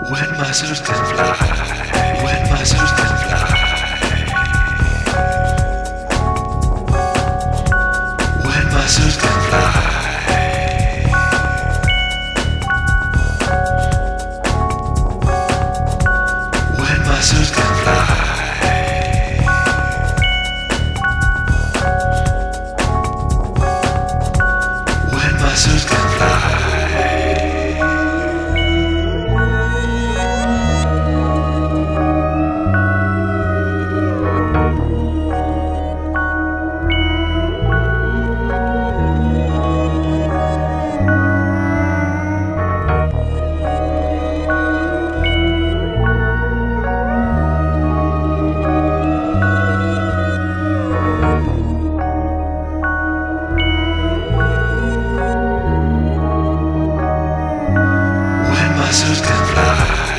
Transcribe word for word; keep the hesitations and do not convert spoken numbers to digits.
When muscles can fly, when muscles can fly, when muscles can fly, when muscles can fly, when muscles can fly. Muscles can fly.